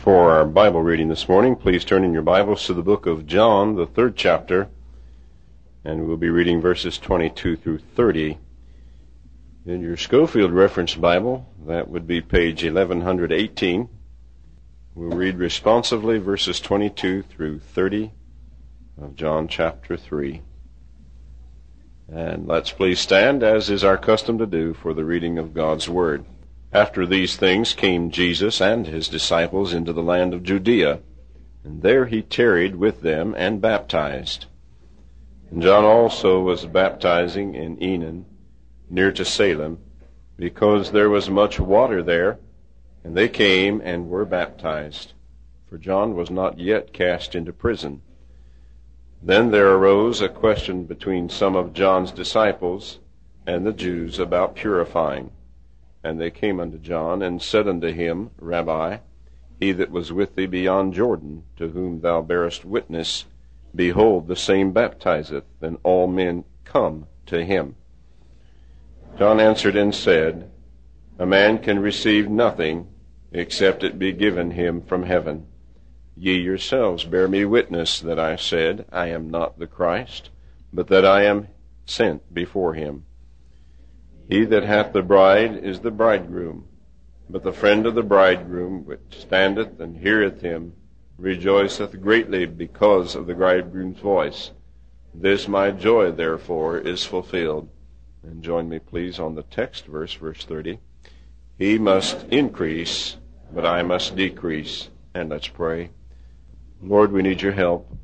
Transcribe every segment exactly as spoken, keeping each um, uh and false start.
For our Bible reading this morning, please turn in your Bibles to the book of John, the third chapter, and we'll be reading verses twenty-two through thirty. In your Schofield Reference Bible, that would be page eleven eighteen. We'll read responsively verses twenty-two through thirty of John chapter three. And let's please stand, as is our custom to do, for the reading of God's Word. After these things came Jesus and his disciples into the land of Judea, and there he tarried with them and baptized. And John also was baptizing in Enon, near to Salem, because there was much water there, and they came and were baptized, for John was not yet cast into prison. Then there arose a question between some of John's disciples and the Jews about purifying. And they came unto John, and said unto him, Rabbi, he that was with thee beyond Jordan, to whom thou bearest witness, behold, the same baptizeth, and all men come to him. John answered and said, A man can receive nothing, except it be given him from heaven. Ye yourselves bear me witness that I said, I am not the Christ, but that I am sent before him. He that hath the bride is the bridegroom, but the friend of the bridegroom, which standeth and heareth him, rejoiceth greatly because of the bridegroom's voice. This my joy, therefore, is fulfilled. And join me, please, on the text verse, verse thirty. He must increase, but I must decrease. And let's pray. Lord, we need your help.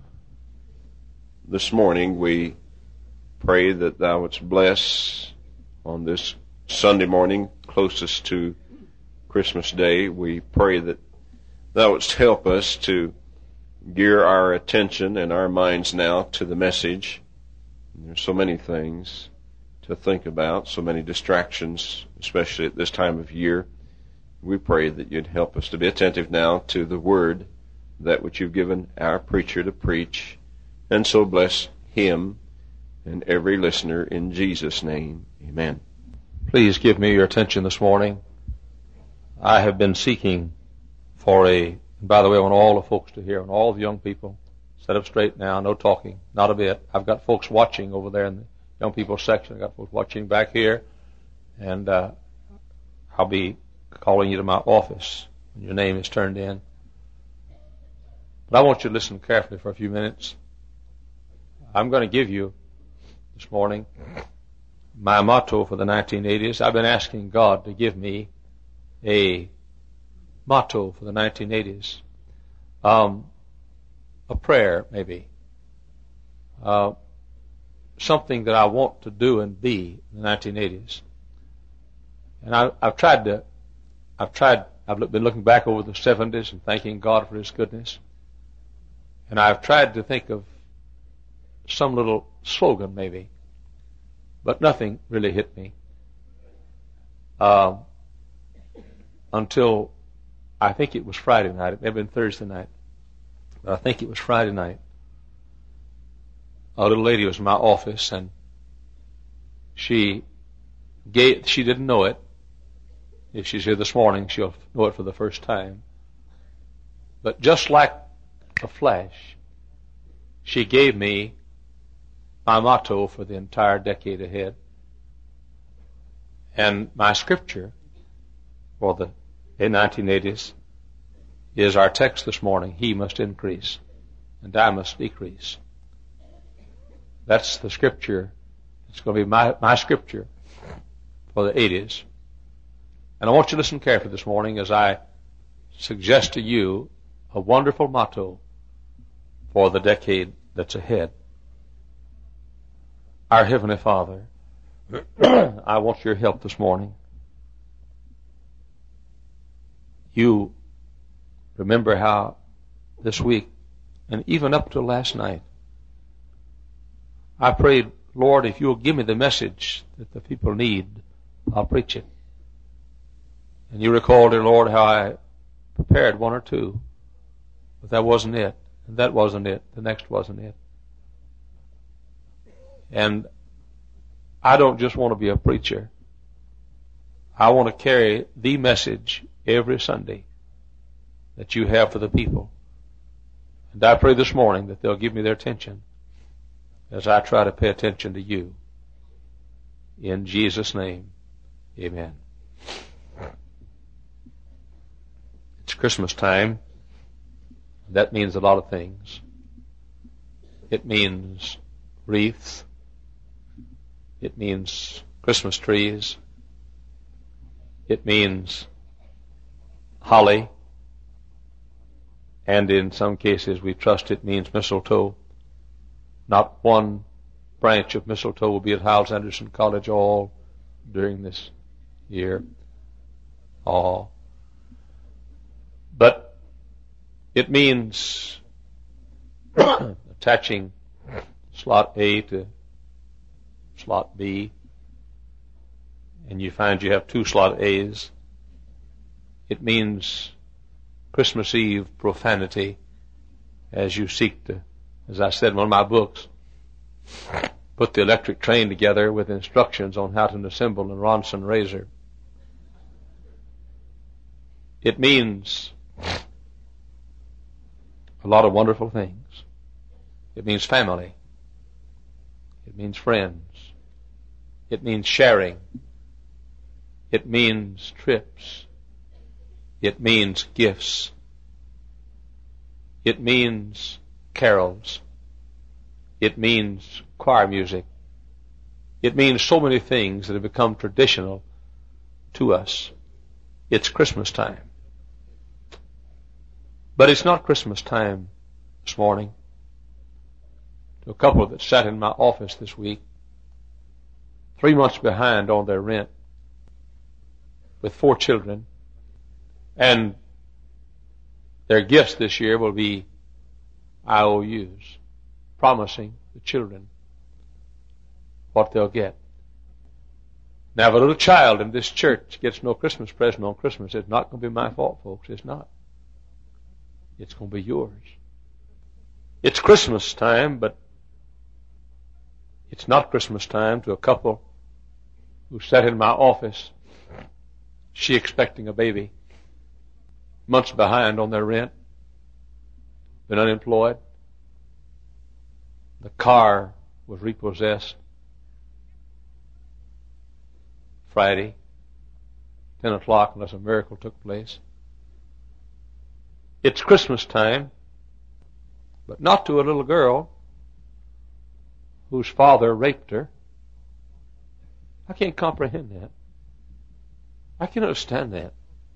This morning we pray that thou wouldst bless on this Sunday morning, closest to Christmas Day. We pray that thou wouldst help us to gear our attention and our minds now to the message. There's so many things to think about, so many distractions, especially at this time of year. We pray that you'd help us to be attentive now to the word, that which you've given our preacher to preach, and so bless him and every listener in Jesus' name. Amen. Please give me your attention this morning. I have been seeking for a, and by the way, I want all the folks to hear, I want all the young people, set up straight now, no talking, not a bit. I've got folks watching over there in the young people section. I've got folks watching back here, and uh, I'll be calling you to my office when your name is turned in. But I want you to listen carefully for a few minutes. I'm going to give you this morning my motto for the nineteen eighties. I've been asking God to give me a motto for the nineteen eighties. Um, a prayer, maybe. Uh, something that I want to do and be in the nineteen eighties. And I, I've tried to, I've tried, I've been looking back over the seventies and thanking God for His goodness. And I've tried to think of some little slogan, maybe. But nothing really hit me uh, until I think it was Friday night. It may have been Thursday night, but I think it was Friday night. A little lady was in my office, and she gave, she didn't know it. If she's here this morning, she'll know it for the first time. But just like a flash, she gave me my motto for the entire decade ahead. And my scripture for the nineteen eighties is our text this morning. He must increase, and I must decrease. That's the scripture. It's going to be my, my scripture for the eighties. And I want you to listen carefully this morning as I suggest to you a wonderful motto for the decade that's ahead. Our Heavenly Father, I want your help this morning. You remember how this week, and even up to last night, I prayed, Lord, if you'll give me the message that the people need, I'll preach it. And you recall, dear Lord, how I prepared one or two, but that wasn't it, and that wasn't it, the next wasn't it. And I don't just want to be a preacher. I want to carry the message every Sunday. that you have for the people. And I pray this morning that they'll give me their attention as I try to pay attention to you. In Jesus' name, amen. It's Christmas time. That means a lot of things. It means wreaths. It means Christmas trees. It means holly. And in some cases we trust it means mistletoe. Not one branch of mistletoe will be at Hyles Anderson College all during this year. All. But it means attaching slot A to slot B, and you find you have two slot A's. It means Christmas Eve profanity as you seek to, as I said in one of my books, put the electric train together with instructions on how to assemble a Ronson razor. It means a lot of wonderful things. It means family. It means friends. It means sharing. It means trips. It means gifts. It means carols. It means choir music. It means so many things that have become traditional to us. It's Christmas time. But it's not Christmas time this morning. To a couple that sat in my office this week, three months behind on their rent, with four children, and their gifts this year will be I O Us, promising the children what they'll get. Now, if a little child in this church gets no Christmas present on Christmas, it's not going to be my fault, folks. It's not. It's going to be yours. It's Christmas time, but it's not Christmas time to a couple who sat in my office, she expecting a baby, months behind on their rent, been unemployed. The car was repossessed Friday, ten o'clock, unless a miracle took place. It's Christmas time, but not to a little girl whose father raped her. I can't comprehend that. I can't understand that.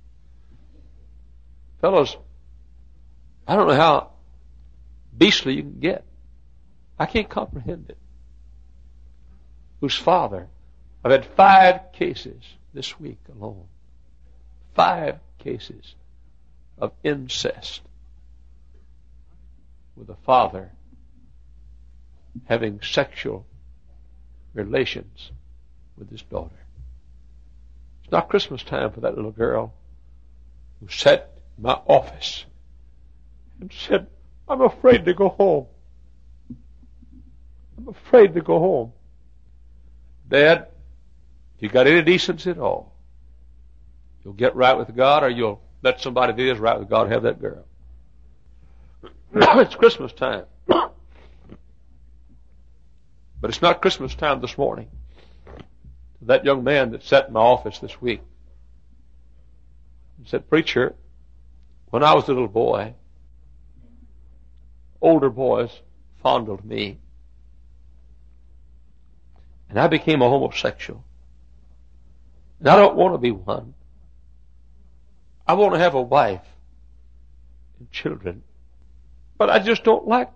Fellows, I don't know how beastly you can get. I can't comprehend it. Whose father, I've had five cases this week alone. Five cases of incest with a father having sexual relations with his daughter. It's not Christmas time for that little girl who sat in my office and said, I'm afraid to go home. I'm afraid to go home. Dad, if you got any decency at all, you'll get right with God, or you'll let somebody that is right with God have that girl. It's Christmas time. But it's not Christmas time this morning. That young man that sat in my office this week said, Preacher, when I was a little boy, older boys fondled me, and I became a homosexual. And I don't want to be one. I want to have a wife and children, but I just don't like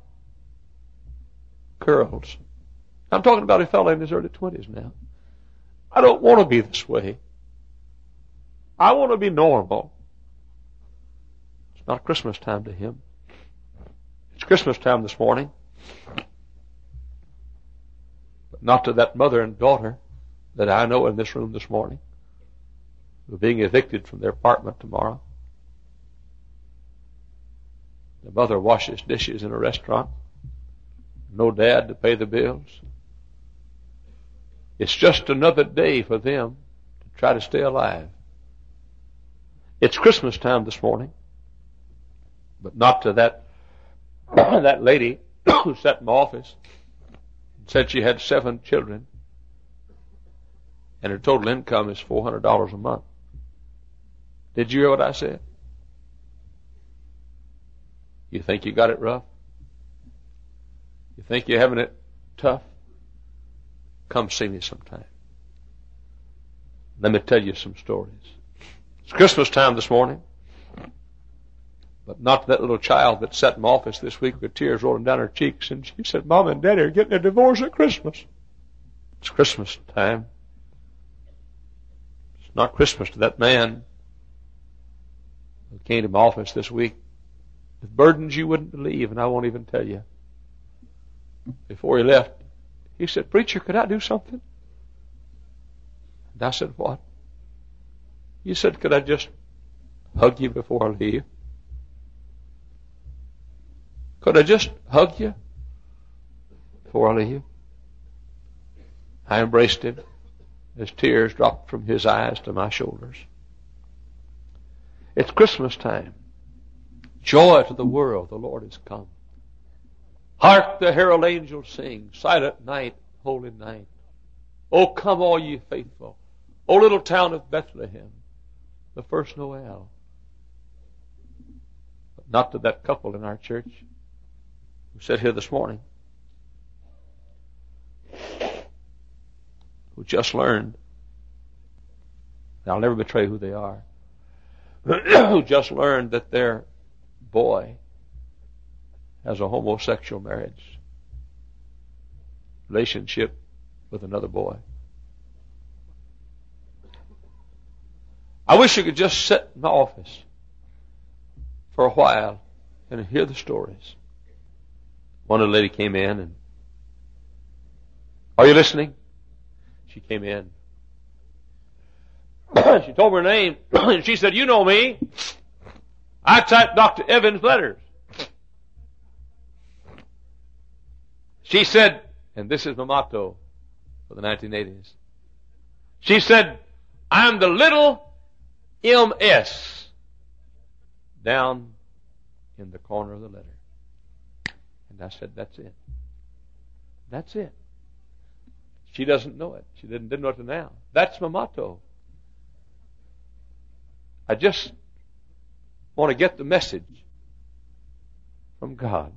girls. I'm talking about a fellow in his early twenties now. I don't want to be this way. I want to be normal. It's not Christmas time to him. It's Christmas time this morning. But not to that mother and daughter that I know in this room this morning who are being evicted from their apartment tomorrow. The mother washes dishes in a restaurant. No dad to pay the bills. It's just another day for them to try to stay alive. It's Christmas time this morning. But not to that, that lady who sat in my office and said she had seven children and her total income is four hundred dollars a month. Did you hear what I said? You think you got it rough? You think you're having it tough? Come see me sometime. Let me tell you some stories. It's Christmas time this morning, but not that little child that sat in my office this week with tears rolling down her cheeks, and she said, Mom and Daddy are getting a divorce at Christmas. It's Christmas time. It's not Christmas to that man who came to my office this week with burdens you wouldn't believe, and I won't even tell you. Before he left, he said, Preacher, could I do something? And I said, what? He said, could I just hug you before I leave? Could I just hug you before I leave? I embraced him as tears dropped from his eyes to my shoulders. It's Christmas time. Joy to the world, the Lord is come. Hark the herald angels sing, silent night, holy night. Oh, come all ye faithful. O little town of Bethlehem, the first Noel. But not to that couple in our church who sat here this morning, who just learned, and I'll never betray who they are, who just learned that their boy has a homosexual marriage relationship with another boy. I wish you could just sit in my office for a while and hear the stories. One of the lady came in and, are you listening? She came in. She told me her name, and she said, you know me. I typed Doctor Evans' letters. She said, and this is my motto for the nineteen eighties. She said, I'm the little M S down in the corner of the letter. And I said, that's it. That's it. She doesn't know it. She didn't, didn't know it now. That's my motto. I just want to get the message from God.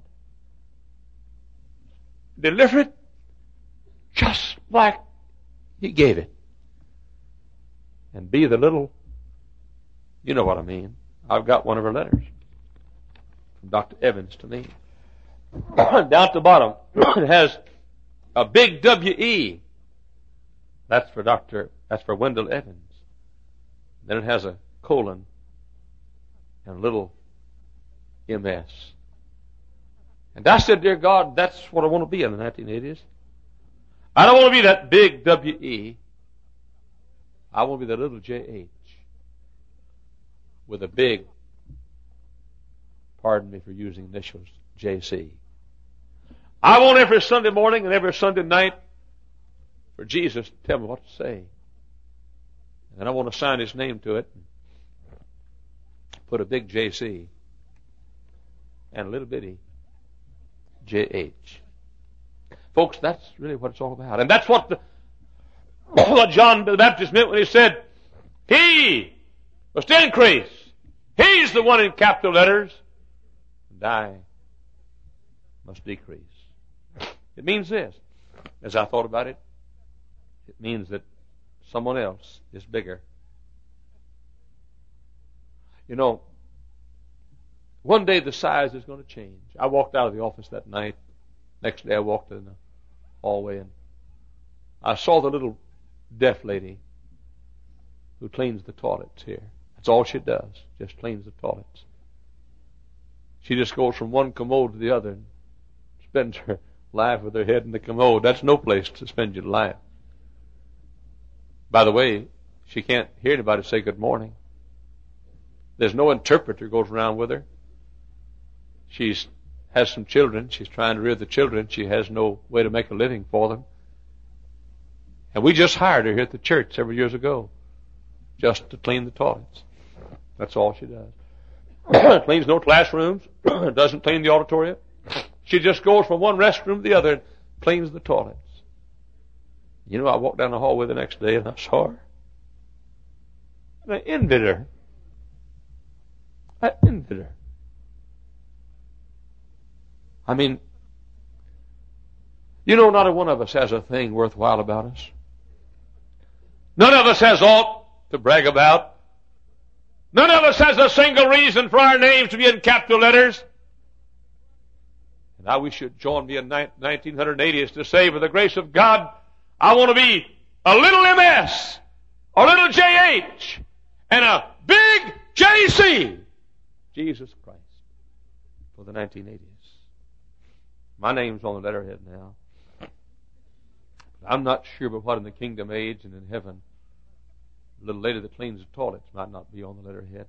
Deliver it just like He gave it. And be the little, you know what I mean. I've got one of her letters from Doctor Evans to me. Down at the bottom, it has a big W E. That's for Doctor, that's for Wendell Evans. Then it has a colon and a little M S. And I said, dear God, that's what I want to be in the nineteen eighties. I don't want to be that big W E. I want to be the little J H with a big, pardon me for using initials, J C. I want every Sunday morning and every Sunday night for Jesus to tell me what to say. And I want to sign His name to it. Put a big J C and a little bitty J H. Folks, that's really what it's all about. And that's what, the, what John the Baptist meant when he said, He must increase. He's the one in capital letters. And I must decrease. It means this. As I thought about it, it means that someone else is bigger. You know, one day the size is going to change. I walked out of the office that night. Next day I walked in the hallway and I saw the little deaf lady who cleans the toilets here. That's all she does, just cleans the toilets. She just goes from one commode to the other and spends her life with her head in the commode. That's no place to spend your life. By the way, she can't hear anybody say good morning. There's no interpreter goes around with her. She's has some children. She's trying to rear the children. She has no way to make a living for them. And we just hired her here at the church several years ago just to clean the toilets. That's all she does. cleans no classrooms, doesn't clean the auditorium. She just goes from one restroom to the other and cleans the toilets. You know, I walked down the hallway the next day and I saw her. And I envied her. I envied her. I mean, you know, not a one of us has a thing worthwhile about us. None of us has aught to brag about. None of us has a single reason for our names to be in capital letters. And I wish you'd join me in nineteen eighty to say, by the grace of God, I want to be a little M S, a little J H, and a big J C. Jesus Christ. For the nineteen eighties. My name's on the letterhead now. I'm not sure but what in the kingdom age and in heaven, a little lady that cleans the toilets might not be on the letterhead.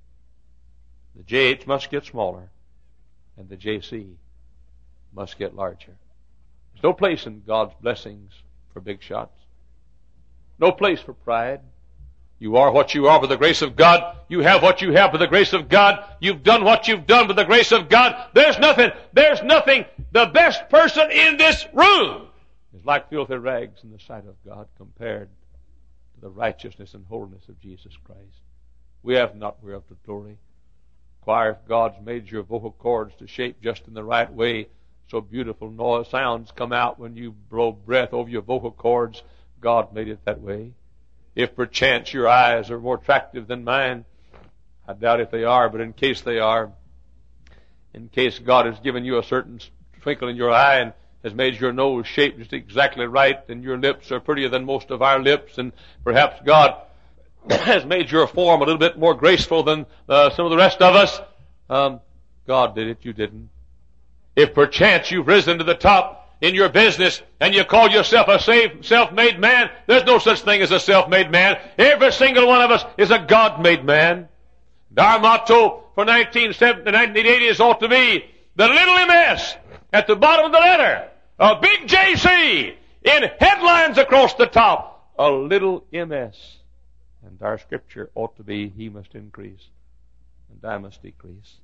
The J H must get smaller, and the J C must get larger. There's no place in God's blessings for big shots. No place for pride. You are what you are by the grace of God. You have what you have by the grace of God. You've done what you've done by the grace of God. There's nothing, there's nothing. The best person in this room is like filthy rags in the sight of God compared to the righteousness and holiness of Jesus Christ. We have not whereof to glory. Choir, if God's made your vocal cords to shape just in the right way, so beautiful noise sounds come out when you blow breath over your vocal cords, God made it that way. If perchance your eyes are more attractive than mine, I doubt if they are, but in case they are, in case God has given you a certain twinkle in your eye and has made your nose shaped just exactly right, and your lips are prettier than most of our lips, and perhaps God has made your form a little bit more graceful than uh, some of the rest of us, um, God did it, you didn't. If perchance you've risen to the top in your business and you call yourself a self-made man, there's no such thing as a self-made man. Every single one of us is a God-made man. And our motto for nineteen eighties ought to be the little M S at the bottom of the letter, a big J C in headlines across the top, a little M S. And our scripture ought to be, he must increase and I must decrease.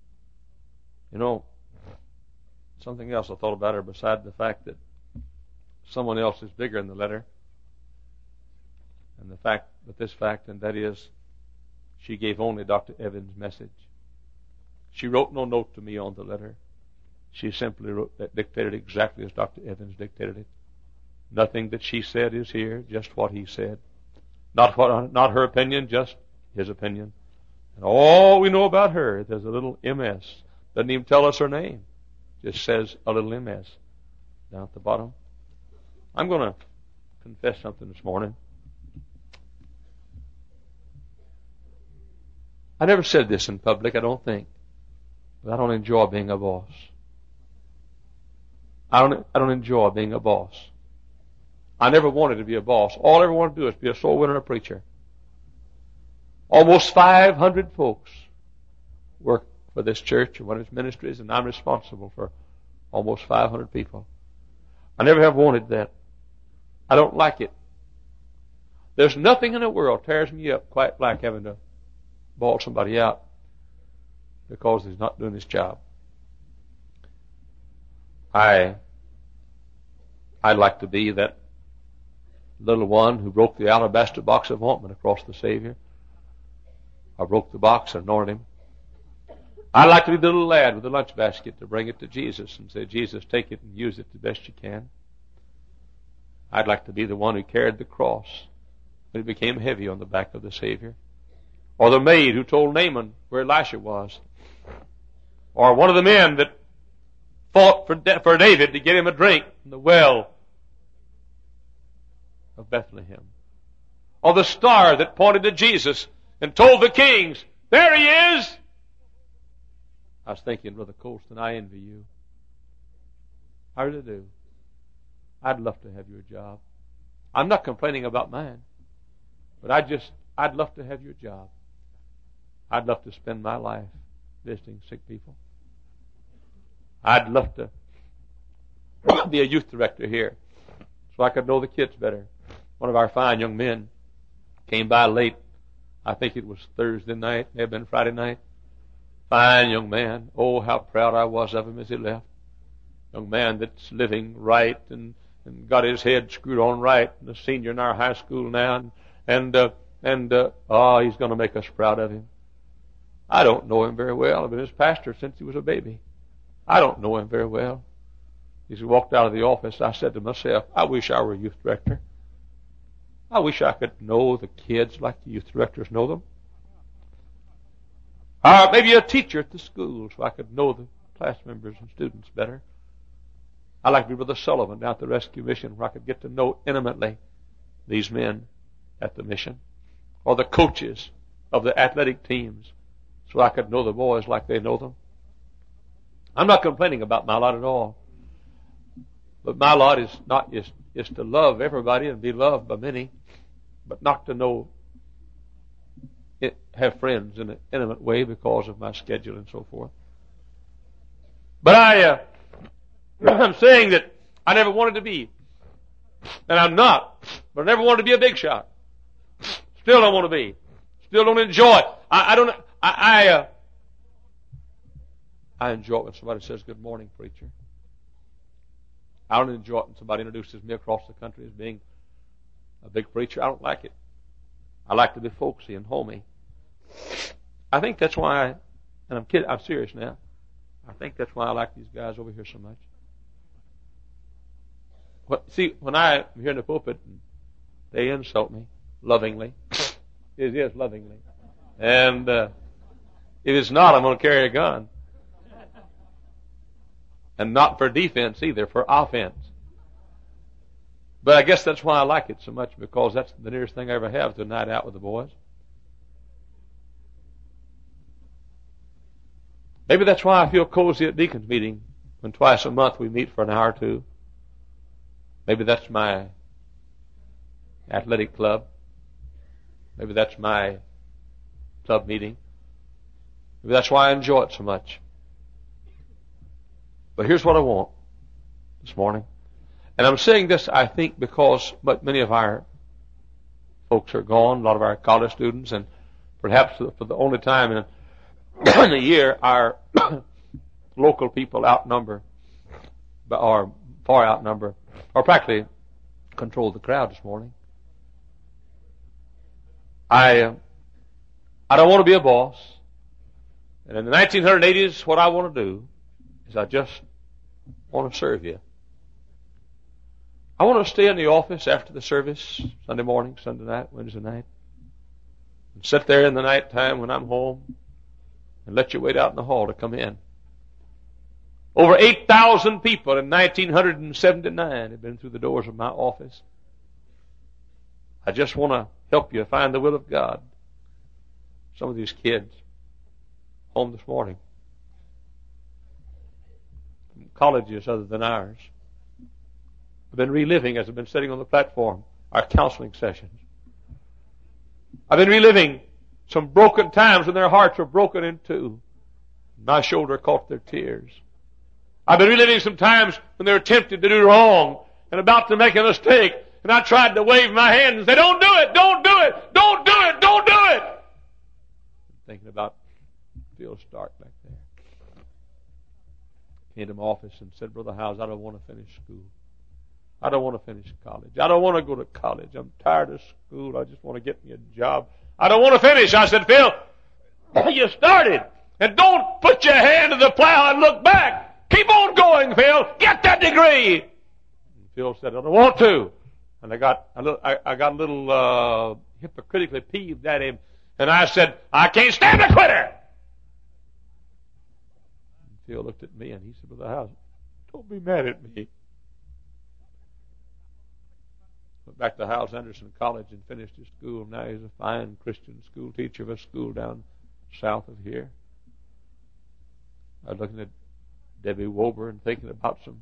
You know, something else I thought about her beside the fact that someone else is bigger in the letter. And the fact, but this fact, and that is, she gave only Doctor Evans' message. She wrote no note to me on the letter. She simply wrote, dictated exactly as Doctor Evans dictated it. Nothing that she said is here, just what he said. Not what, not her opinion, just his opinion. And all we know about her, there's a little M S. Doesn't even tell us her name. Just says a little M S down at the bottom. I'm going to confess something this morning. I never said this in public, I don't think. But I don't enjoy being a boss. I don't, I don't enjoy being a boss. I never wanted to be a boss. All I ever wanted to do is be a soul winner and a preacher. Almost five hundred folks work for this church and one of its ministries, and I'm responsible for almost five hundred people. I never have wanted that. I don't like it. There's nothing in the world tears me up quite like having to bawl somebody out because he's not doing his job. I, I'd like to be that little one who broke the alabaster box of ointment across the Savior. I broke the box and anointed him. I'd like to be the little lad with the lunch basket to bring it to Jesus and say, Jesus, take it and use it the best you can. I'd like to be the one who carried the cross when it became heavy on the back of the Savior. Or the maid who told Naaman where Elisha was. Or one of the men that fought for, for David to get him a drink from the well of Bethlehem. Or the star that pointed to Jesus and told the kings, there he is! I was thinking, Brother Colston, I envy you. I really do. I'd love to have your job. I'm not complaining about mine, but I just, I'd love to have your job. I'd love to spend my life visiting sick people. I'd love to be a youth director here so I could know the kids better. One of our fine young men came by late. I think it was Thursday night, may have been Friday night. Fine young man. Oh, how proud I was of him as he left. Young man that's living right and, and got his head screwed on right, and a senior in our high school now, and and uh, and uh, oh, he's going to make us proud of him. I don't know him very well. I've been his pastor since he was a baby. I don't know him very well. As he walked out of the office, I said to myself, I wish I were a youth director. I wish I could know the kids like the youth directors know them. Or maybe a teacher at the school so I could know the class members and students better. I'd like to be Brother Sullivan down at the rescue mission where I could get to know intimately these men at the mission. Or the coaches of the athletic teams so I could know the boys like they know them. I'm not complaining about my lot at all. But my lot is not is, is to love everybody and be loved by many, but not to know it, have friends in an intimate way because of my schedule and so forth. But I, uh, I'm saying that I never wanted to be, and I'm not, but I never wanted to be a big shot. Still don't want to be. Still don't enjoy it. I, I don't. I. I, uh, I enjoy it when somebody says, "Good morning, preacher." I don't enjoy it when somebody introduces me across the country as being a big preacher. I don't like it. I like to be folksy and homey. I think that's why, I, and I'm kidding, I'm serious now. I think that's why I like these guys over here so much. But see, when I'm here in the pulpit, they insult me lovingly. It is lovingly. And uh, if it's not, I'm going to carry a gun. And not for defense either, for offense. But I guess that's why I like it so much, because that's the nearest thing I ever have to a night out with the boys. Maybe that's why I feel cozy at deacon's meeting when twice a month we meet for an hour or two. Maybe that's my athletic club. Maybe that's my club meeting. Maybe that's why I enjoy it so much. But here's what I want this morning. And I'm saying this, I think, because many of our folks are gone, a lot of our college students, and perhaps for the only time in, in a year, our local people outnumber, or far outnumber, or practically control the crowd this morning. I, uh, I don't want to be a boss. And in the nineteen eighties, what I want to do is I just want to serve you. I want to stay in the office after the service, Sunday morning, Sunday night, Wednesday night, and sit there in the night time when I'm home and let you wait out in the hall to come in. Over eight thousand people in nineteen seventy-nine have been through the doors of my office. I just want to help you find the will of God. Some of these kids home this morning from colleges other than ours. I've been reliving, as I've been sitting on the platform, our counseling sessions. I've been reliving some broken times when their hearts were broken in two. My shoulder caught their tears. I've been reliving some times when they were tempted to do wrong and about to make a mistake, and I tried to wave my hand and say, "Don't do it! Don't do it! Don't do it! Don't do it!" I'm thinking about Phil Stark back there. Came to my office and said, "Brother Howes, I don't want to finish school. I don't want to finish college. I don't want to go to college. I'm tired of school. I just want to get me a job. I don't want to finish." I said, "Phil, you started. And don't put your hand to the plow and look back. Keep on going, Phil. Get that degree." And Phil said, "I don't want to." And I got a little, I, I got a little uh, hypocritically peeved at him. And I said, "I can't stand a quitter." And Phil looked at me and he said, "Brother Howes, don't be mad at me." Went back to Howes Anderson College and finished his school. Now he's a fine Christian school teacher of a school down south of here. I was looking at Debbie Wober and thinking about some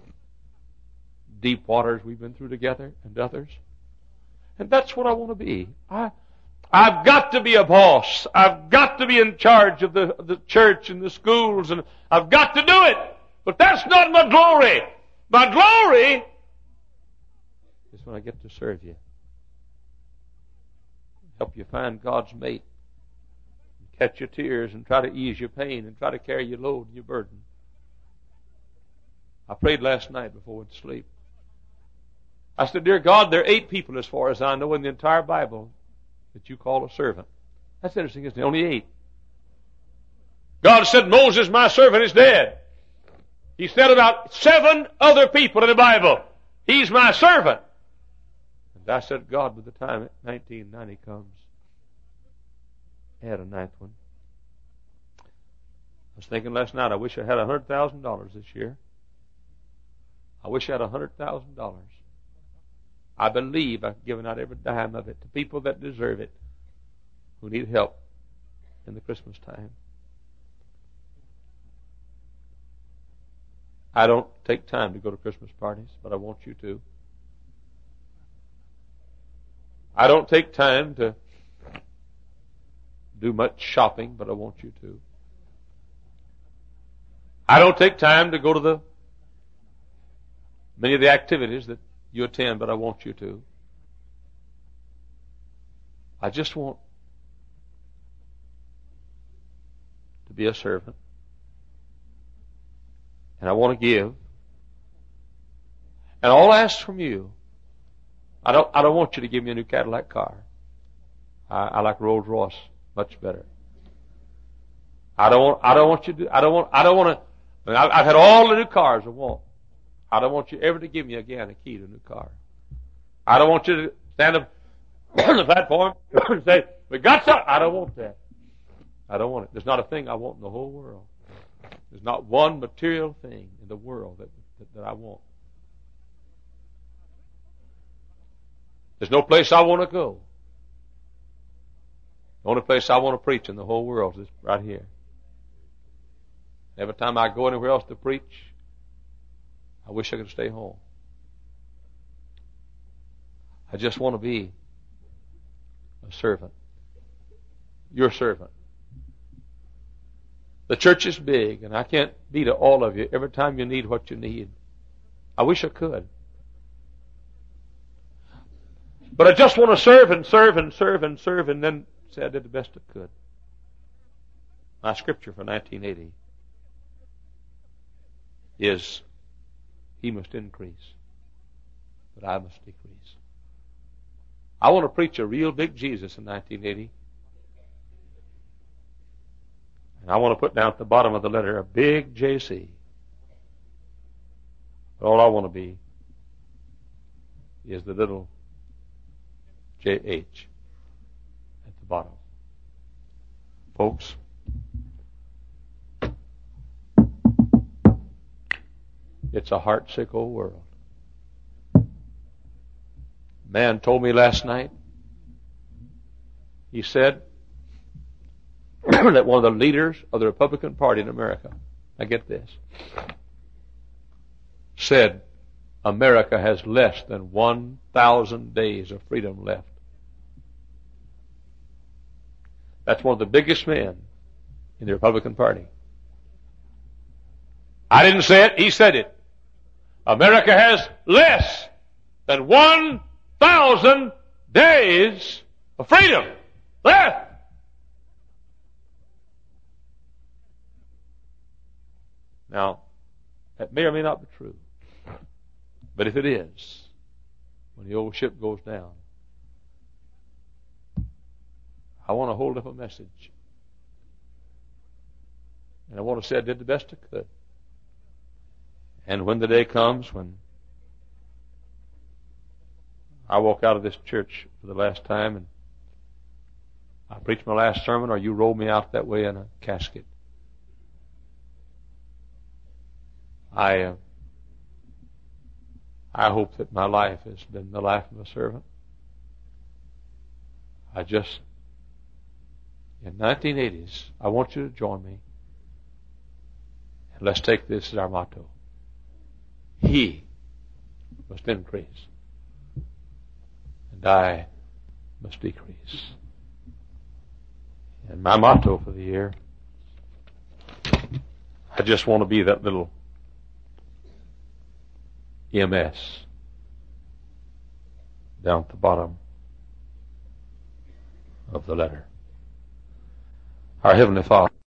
deep waters we've been through together and others. And that's what I want to be. I, I've got to be a boss. I've got to be in charge of the, the church and the schools, and I've got to do it. But that's not my glory. My glory is when I get to serve you, help you find God's mate, and catch your tears and try to ease your pain and try to carry your load and your burden. I prayed last night before I went to sleep. I said, dear God, there are eight people as far as I know in the entire Bible that you call a servant. That's interesting, isn't it? Only eight. God said, Moses, my servant, is dead. He said about seven other people in the Bible, he's my servant. And I said, God, by the time nineteen ninety comes, add a ninth one. I was thinking last night, I wish I had one hundred thousand dollars this year. I wish I had one hundred thousand dollars. I believe I've given out every dime of it to people that deserve it, who need help in the Christmas time. I don't take time to go to Christmas parties, but I want you to. I don't take time to do much shopping, but I want you to. I don't take time to go to the many of the activities that you attend, but I want you to. I just want to be a servant. And I want to give. And all I ask from you, I don't, I don't want you to give me a new Cadillac car. I, I like Rolls Royce much better. I don't want, I don't want you to, I don't want, I don't want to, I've, I've had all the new cars I want. I don't want you ever to give me again a key to a new car. I don't want you to stand up on the platform and say, we got something. I don't want that. I don't want it. There's not a thing I want in the whole world. There's not one material thing in the world that, that, that I want. There's no place I want to go. The only place I want to preach in the whole world is right here. Every time I go anywhere else to preach, I wish I could stay home. I just want to be a servant. Your servant. The church is big, and I can't be to all of you every time you need what you need. I wish I could. But I just want to serve and serve and serve and serve, and then say I did the best I could. My scripture for nineteen eighty is, He must increase, but I must decrease. I want to preach a real big Jesus in nineteen eighty. And I want to put down at the bottom of the letter a big J C. But all I want to be is the little J H at the bottom. Folks, it's a heart-sick old world. Man told me last night, he said that one of the leaders of the Republican Party in America, now get this, said America has less than one thousand days of freedom left. That's one of the biggest men in the Republican Party. I didn't say it, he said it. America has less than one thousand days of freedom left. Now, that may or may not be true. But if it is, when the old ship goes down, I want to hold up a message. And I want to say I did the best I could. And when the day comes when I walk out of this church for the last time and I preach my last sermon, or you roll me out that way in a casket, I uh, I hope that my life has been the life of a servant. I just, in nineteen eighties, I want you to join me. And let's take this as our motto. He must increase, and I must decrease. And my motto for the year, I just want to be that little M S down at the bottom of the letter. Our Heavenly Father,